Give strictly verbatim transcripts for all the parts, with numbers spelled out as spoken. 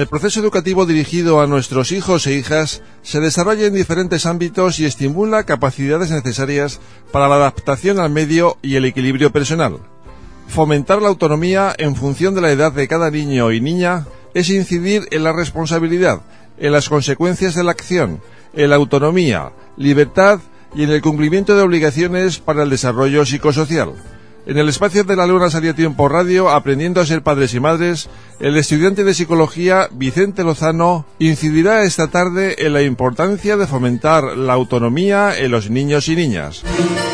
El proceso educativo dirigido a nuestros hijos e hijas se desarrolla en diferentes ámbitos y estimula capacidades necesarias para la adaptación al medio y el equilibrio personal. Fomentar la autonomía en función de la edad de cada niño y niña es incidir en la responsabilidad, en las consecuencias de la acción, en la autonomía, libertad y en el cumplimiento de obligaciones para el desarrollo psicosocial. En el espacio de la Luna Salia Tiempo Radio, aprendiendo a ser padres y madres, el estudiante de Psicología Vicente Lozano incidirá esta tarde en la importancia de fomentar la autonomía en los niños y niñas.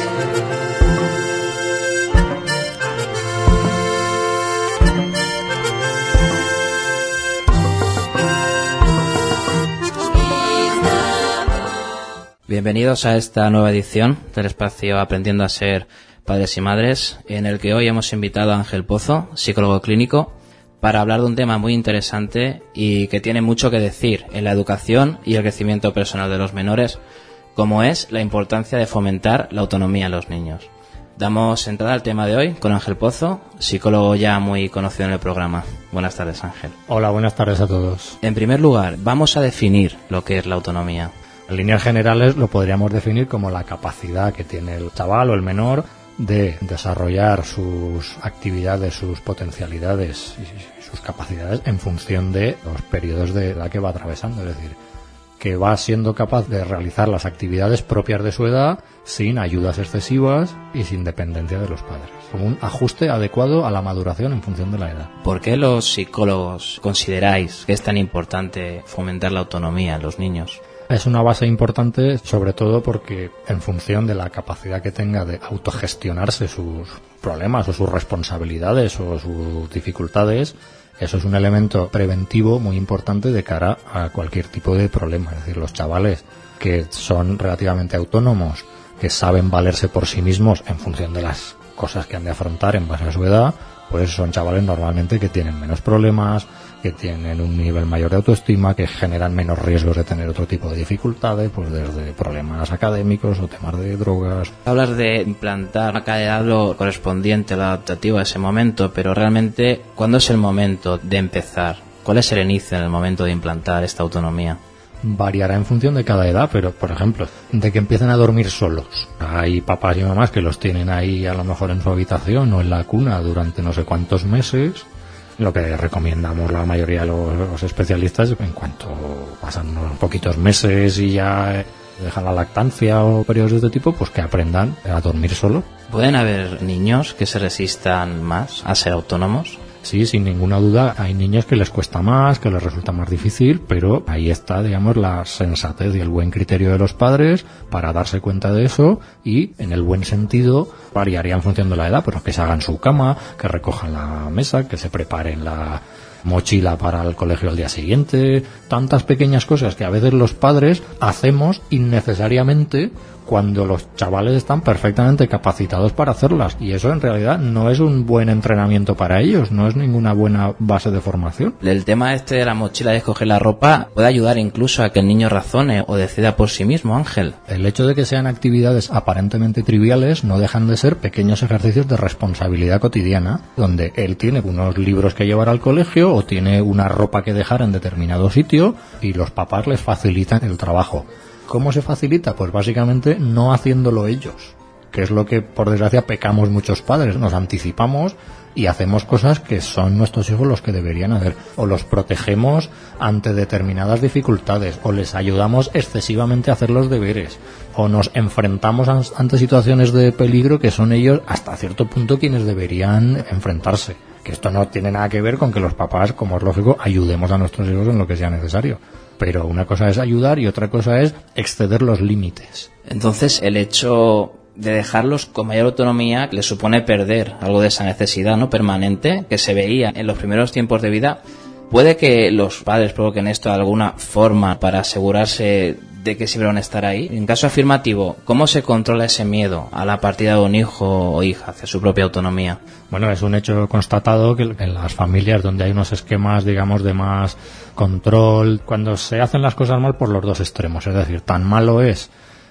Bienvenidos a esta nueva edición del espacio Aprendiendo a ser padres y madres, en el que hoy hemos invitado a Ángel Pozo, psicólogo clínico, para hablar de un tema muy interesante y que tiene mucho que decir en la educación y el crecimiento personal de los menores, como es la importancia de fomentar la autonomía en los niños. Damos entrada al tema de hoy con Ángel Pozo, psicólogo ya muy conocido en el programa. Buenas tardes, Ángel. Hola, buenas tardes a todos. En primer lugar, vamos a definir lo que es la autonomía. En líneas generales lo podríamos definir como la capacidad que tiene el chaval o el menor de desarrollar sus actividades, sus potencialidades y sus capacidades en función de los periodos de edad que va atravesando. Es decir, que va siendo capaz de realizar las actividades propias de su edad sin ayudas excesivas y sin dependencia de los padres. Como un ajuste adecuado a la maduración en función de la edad. ¿Por qué los psicólogos consideráis que es tan importante fomentar la autonomía en los niños? Es una base importante, sobre todo porque en función de la capacidad que tenga de autogestionarse sus problemas o sus responsabilidades o sus dificultades, eso es un elemento preventivo muy importante de cara a cualquier tipo de problema. Es decir, los chavales que son relativamente autónomos, que saben valerse por sí mismos en función de las cosas que han de afrontar en base a su edad, pues son chavales normalmente que tienen menos problemas, que tienen un nivel mayor de autoestima, que generan menos riesgos de tener otro tipo de dificultades, pues desde problemas académicos o temas de drogas. Hablas de implantar a cada edad lo correspondiente, lo adaptativo a ese momento, pero realmente, ¿cuándo es el momento de empezar? ¿Cuál es el inicio en el momento de implantar esta autonomía? Variará en función de cada edad, pero por ejemplo, de que empiecen a dormir solos. Hay papás y mamás que los tienen ahí a lo mejor en su habitación o en la cuna durante no sé cuántos meses. Lo que recomendamos la mayoría de los, los especialistas, en cuanto pasan unos poquitos meses y ya dejan la lactancia o periodos de este tipo, pues que aprendan a dormir solos. ¿Pueden haber niños que se resistan más a ser autónomos? Sí, sin ninguna duda, hay niños que les cuesta más, que les resulta más difícil, pero ahí está, digamos, la sensatez y el buen criterio de los padres para darse cuenta de eso y, en el buen sentido, variaría en función de la edad, pero que se hagan su cama, que recojan la mesa, que se preparen la mochila para el colegio al día siguiente, tantas pequeñas cosas que a veces los padres hacemos innecesariamente cuando los chavales están perfectamente capacitados para hacerlas, y eso en realidad no es un buen entrenamiento para ellos, no es ninguna buena base de formación. El tema este de la mochila, de escoger la ropa, puede ayudar incluso a que el niño razone o decida por sí mismo, Ángel. El hecho de que sean actividades aparentemente triviales no dejan de ser pequeños ejercicios de responsabilidad cotidiana, donde él tiene unos libros que llevar al colegio o tiene una ropa que dejar en determinado sitio y los papás les facilitan el trabajo. ¿Cómo se facilita? Pues básicamente no haciéndolo ellos, que es lo que por desgracia pecamos muchos padres. Nos anticipamos y hacemos cosas que son nuestros hijos los que deberían hacer, o los protegemos ante determinadas dificultades, o les ayudamos excesivamente a hacer los deberes, o nos enfrentamos ante situaciones de peligro que son ellos hasta cierto punto quienes deberían enfrentarse. Que esto no tiene nada que ver con que los papás, como es lógico, ayudemos a nuestros hijos en lo que sea necesario. Pero una cosa es ayudar y otra cosa es exceder los límites. Entonces, el hecho de dejarlos con mayor autonomía les supone perder algo de esa necesidad, ¿no?, permanente que se veía en los primeros tiempos de vida. ¿Puede que los padres provoquen esto de alguna forma para asegurarse de que siempre van a estar ahí? En caso afirmativo, ¿cómo se controla ese miedo a la partida de un hijo o hija hacia su propia autonomía? Bueno, es un hecho constatado que en las familias donde hay unos esquemas, digamos, de más control, cuando se hacen las cosas mal por los dos extremos, es decir, tan malo es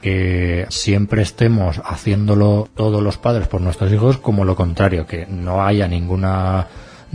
que siempre estemos haciéndolo todos los padres por nuestros hijos como lo contrario, que no haya ninguna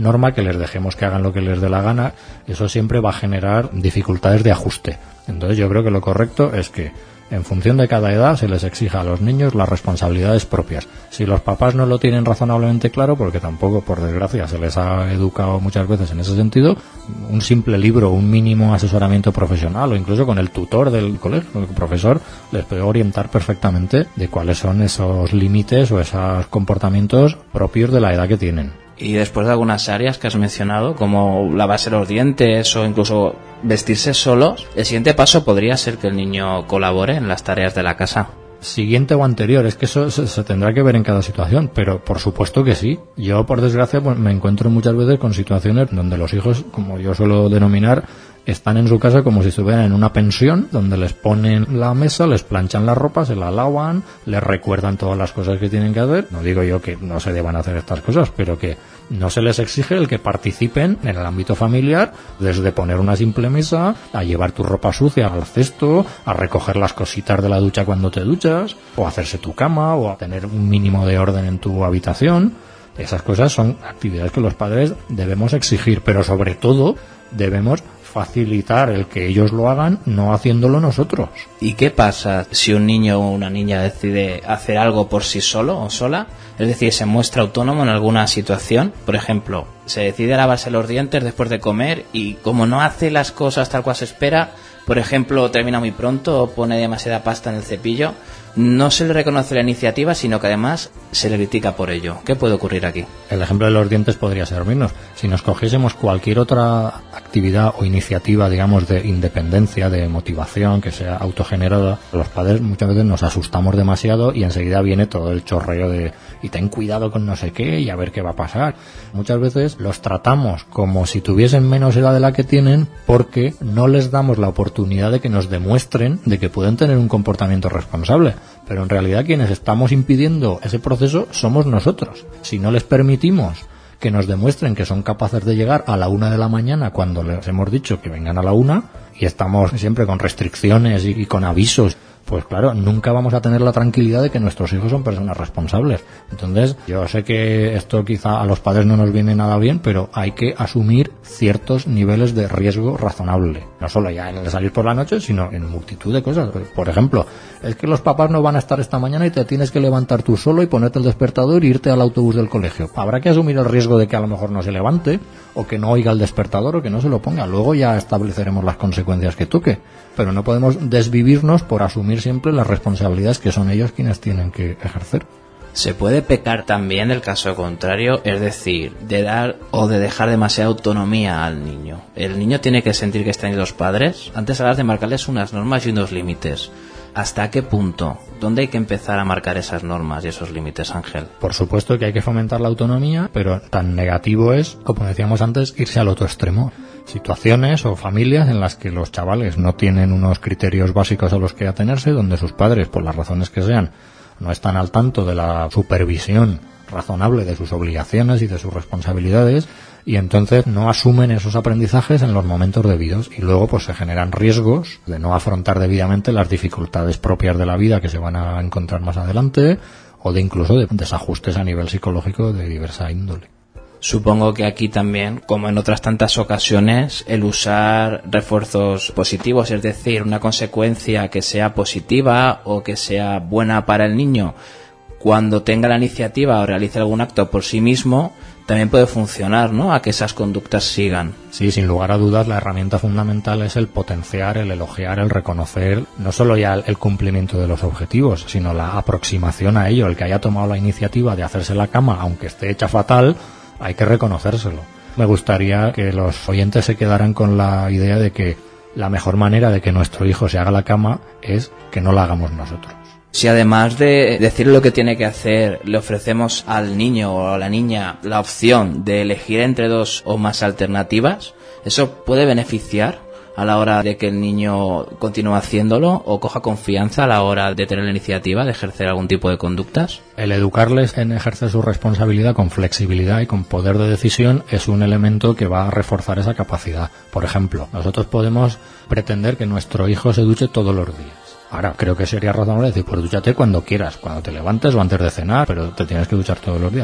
norma que les dejemos que hagan lo que les dé la gana, eso siempre va a generar dificultades de ajuste. Entonces yo creo que lo correcto es que en función de cada edad se les exija a los niños las responsabilidades propias. Si los papás no lo tienen razonablemente claro, porque tampoco, por desgracia, se les ha educado muchas veces en ese sentido, un simple libro, un mínimo asesoramiento profesional o incluso con el tutor del colegio, el profesor, les puede orientar perfectamente de cuáles son esos límites o esos comportamientos propios de la edad que tienen. Y después de algunas áreas que has mencionado, como lavarse los dientes o incluso vestirse solos, el siguiente paso podría ser que el niño colabore en las tareas de la casa. Siguiente o anterior, es que eso se, se tendrá que ver en cada situación, pero por supuesto que sí. Yo, por desgracia, pues, me encuentro muchas veces con situaciones donde los hijos, como yo suelo denominar, están en su casa como si estuvieran en una pensión, donde les ponen la mesa, les planchan la ropa, se la lavan, les recuerdan todas las cosas que tienen que hacer. No digo yo que no se deban hacer estas cosas, pero que no se les exige el que participen en el ámbito familiar, desde poner una simple mesa, a llevar tu ropa sucia al cesto, a recoger las cositas de la ducha cuando te duchas, o a hacerse tu cama, o a tener un mínimo de orden en tu habitación. Esas cosas son actividades que los padres debemos exigir, pero sobre todo debemos facilitar el que ellos lo hagan, no haciéndolo nosotros. ¿Y qué pasa si un niño o una niña decide hacer algo por sí solo o sola? Es decir, se muestra autónomo en alguna situación. Por ejemplo, se decide lavarse los dientes después de comer y como no hace las cosas tal cual se espera, por ejemplo, termina muy pronto o pone demasiada pasta en el cepillo, no se le reconoce la iniciativa, sino que además se le critica por ello. ¿Qué puede ocurrir aquí? El ejemplo de los dientes podría servirnos. Si nos cogiésemos cualquier otra actividad o iniciativa, digamos, de independencia, de motivación, que sea autogenerada, los padres muchas veces nos asustamos demasiado y enseguida viene todo el chorreo de y ten cuidado con no sé qué y a ver qué va a pasar. Muchas veces los tratamos como si tuviesen menos edad de la que tienen porque no les damos la oportunidad de que nos demuestren de que pueden tener un comportamiento responsable. Pero en realidad quienes estamos impidiendo ese proceso somos nosotros. Si no les permitimos que nos demuestren que son capaces de llegar a la una de la mañana cuando les hemos dicho que vengan a la una y estamos siempre con restricciones y, y con avisos, pues claro, nunca vamos a tener la tranquilidad de que nuestros hijos son personas responsables. Entonces, yo sé que esto quizá a los padres no nos viene nada bien, pero hay que asumir ciertos niveles de riesgo razonable. No solo ya en el salir por la noche, sino en multitud de cosas. Por ejemplo, es que los papás no van a estar esta mañana y te tienes que levantar tú solo y ponerte el despertador e irte al autobús del colegio. Habrá que asumir el riesgo de que a lo mejor no se levante, o que no oiga el despertador, o que no se lo ponga. Luego ya estableceremos las consecuencias que toque. Pero no podemos desvivirnos por asumir siempre las responsabilidades que son ellos quienes tienen que ejercer. Se puede pecar también el caso contrario, es decir, de dar o de dejar demasiada autonomía al niño. El niño tiene que sentir que están ahí los padres. Antes hablas de marcarles unas normas y unos límites. ¿Hasta qué punto? ¿Dónde hay que empezar a marcar esas normas y esos límites, Ángel? Por supuesto que hay que fomentar la autonomía, pero tan negativo es, como decíamos antes, irse al otro extremo. Situaciones o familias en las que los chavales no tienen unos criterios básicos a los que atenerse, donde sus padres, por las razones que sean, no están al tanto de la supervisión razonable de sus obligaciones y de sus responsabilidades, y entonces no asumen esos aprendizajes en los momentos debidos, y luego pues se generan riesgos de no afrontar debidamente las dificultades propias de la vida que se van a encontrar más adelante, o de incluso de desajustes a nivel psicológico de diversa índole. Supongo que aquí también, como en otras tantas ocasiones, el usar refuerzos positivos, es decir, una consecuencia que sea positiva o que sea buena para el niño, cuando tenga la iniciativa o realice algún acto por sí mismo, también puede funcionar, ¿no?, a que esas conductas sigan. Sí, sin lugar a dudas, la herramienta fundamental es el potenciar, el elogiar, el reconocer, no solo ya el cumplimiento de los objetivos, sino la aproximación a ello. El que haya tomado la iniciativa de hacerse la cama, aunque esté hecha fatal, hay que reconocérselo. Me gustaría que los oyentes se quedaran con la idea de que la mejor manera de que nuestro hijo se haga la cama es que no la hagamos nosotros. Si además de decirle lo que tiene que hacer, le ofrecemos al niño o a la niña la opción de elegir entre dos o más alternativas, ¿eso puede beneficiar a la hora de que el niño continúe haciéndolo o coja confianza a la hora de tener la iniciativa de ejercer algún tipo de conductas? El educarles en ejercer su responsabilidad con flexibilidad y con poder de decisión es un elemento que va a reforzar esa capacidad. Por ejemplo, nosotros podemos pretender que nuestro hijo se duche todos los días. Ahora, creo que sería razonable decir, pues dúchate cuando quieras, cuando te levantes o antes de cenar, pero te tienes que duchar todos los días.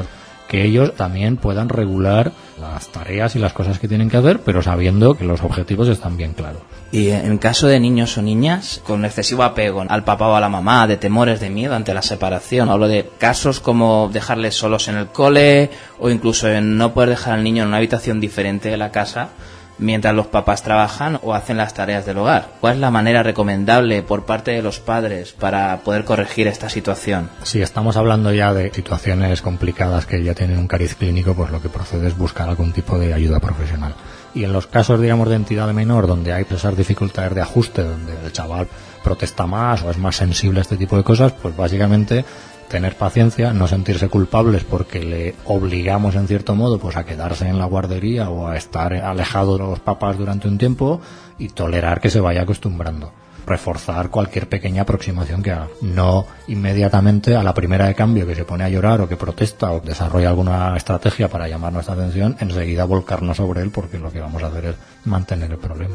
que ellos también puedan regular las tareas y las cosas que tienen que hacer, pero sabiendo que los objetivos están bien claros. Y en caso de niños o niñas con excesivo apego al papá o a la mamá, de temores, de miedo ante la separación, hablo de casos como dejarles solos en el cole o incluso en no poder dejar al niño en una habitación diferente de la casa mientras los papás trabajan o hacen las tareas del hogar. ¿Cuál es la manera recomendable por parte de los padres para poder corregir esta situación? Si estamos hablando ya de situaciones complicadas que ya tienen un cariz clínico, pues lo que procede es buscar algún tipo de ayuda profesional. Y en los casos, digamos, de entidad menor, donde hay esas dificultades de ajuste, donde el chaval protesta más o es más sensible a este tipo de cosas, pues básicamente tener paciencia, no sentirse culpables porque le obligamos en cierto modo pues a quedarse en la guardería o a estar alejado de los papás durante un tiempo y tolerar que se vaya acostumbrando. Reforzar cualquier pequeña aproximación que haga. No inmediatamente a la primera de cambio que se pone a llorar o que protesta o desarrolla alguna estrategia para llamar nuestra atención, enseguida volcarnos sobre él, porque lo que vamos a hacer es mantener el problema.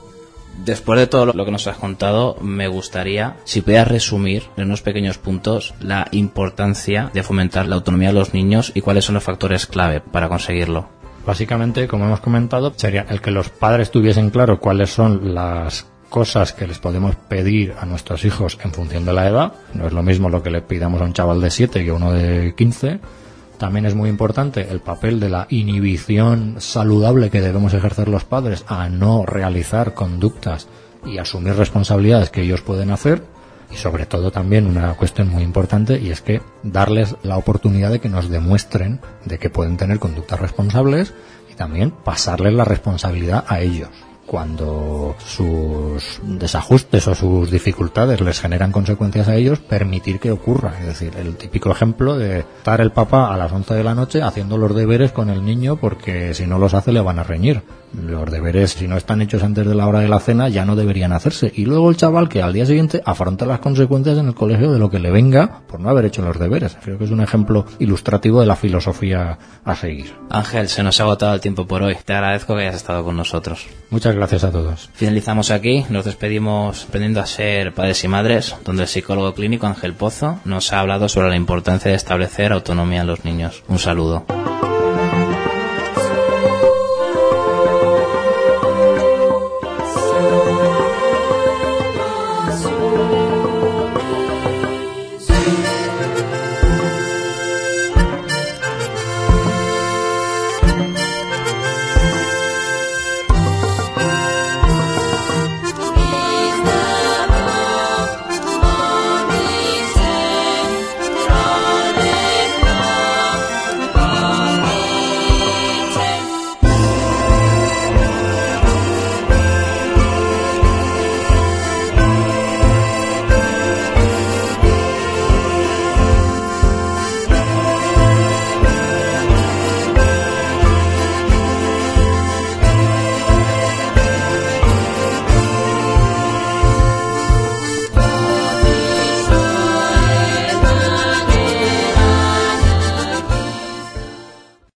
Después de todo lo que nos has contado, me gustaría, si pudieras resumir en unos pequeños puntos la importancia de fomentar la autonomía de los niños y cuáles son los factores clave para conseguirlo. Básicamente, como hemos comentado, sería el que los padres tuviesen claro cuáles son las cosas que les podemos pedir a nuestros hijos en función de la edad. No es lo mismo lo que le pidamos a un chaval de siete que a uno de quince. También es muy importante el papel de la inhibición saludable que debemos ejercer los padres a no realizar conductas y asumir responsabilidades que ellos pueden hacer. Y sobre todo también una cuestión muy importante, y es que darles la oportunidad de que nos demuestren de que pueden tener conductas responsables y también pasarles la responsabilidad a ellos. Cuando sus desajustes o sus dificultades les generan consecuencias a ellos, permitir que ocurra. Es decir, el típico ejemplo de estar el papá a las once de la noche haciendo los deberes con el niño porque si no los hace le van a reñir. Los deberes, si no están hechos antes de la hora de la cena, ya no deberían hacerse. Y luego el chaval que al día siguiente afronta las consecuencias en el colegio de lo que le venga por no haber hecho los deberes. Creo que es un ejemplo ilustrativo de la filosofía a seguir. Ángel, se nos ha agotado el tiempo por hoy. Te agradezco que hayas estado con nosotros. Muchas gracias a todos. Finalizamos aquí, nos despedimos aprendiendo a ser padres y madres, donde el psicólogo clínico Ángel Pozo nos ha hablado sobre la importancia de establecer autonomía en los niños. Un saludo. Soul.